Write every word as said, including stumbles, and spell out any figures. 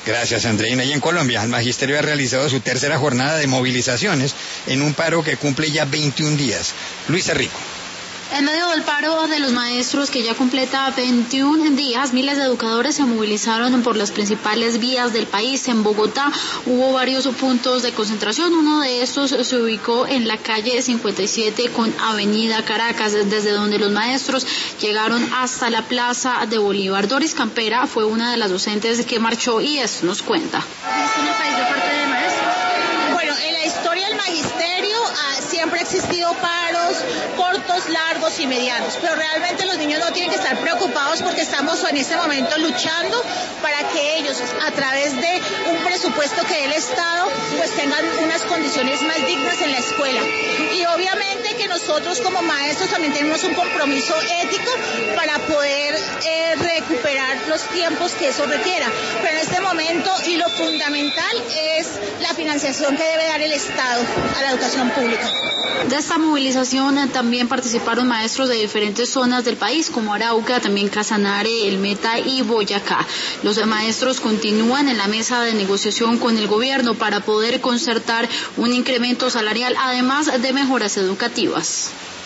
Gracias, Andreina. Y en Colombia, el magisterio ha realizado su tercera jornada de movilizaciones en un paro que cumple ya veintiún días. Luisa Rico. En medio del paro de los maestros, que ya completa veintiún días, miles de educadores se movilizaron por las principales vías del país. En Bogotá hubo varios puntos de concentración. Uno de estos se ubicó en la calle cincuenta y siete con Avenida Caracas, desde donde los maestros llegaron hasta la Plaza de Bolívar. Doris Campera fue una de las docentes que marchó y esto nos cuenta. Bueno, en la historia del magisterio ah, siempre ha existido paros cortos, largos y medianos, pero realmente los niños no tienen que estar preocupados porque estamos en este momento luchando para que ellos, a través de un presupuesto que dé el Estado, pues tengan unas condiciones más dignas en la escuela. Y obviamente que nosotros como maestros también tenemos un compromiso ético para poder eh, recuperar los tiempos que eso requiera. Pero en este momento, y lo fundamental es la financiación que debe dar el Estado a la educación pública. De esta movilización también participaron maestros de diferentes zonas del país, como Arauca, también Casanare, El Meta y Boyacá. Los maestros continúan en la mesa de negociación con el gobierno para poder concertar un incremento salarial, además de mejoras educativas.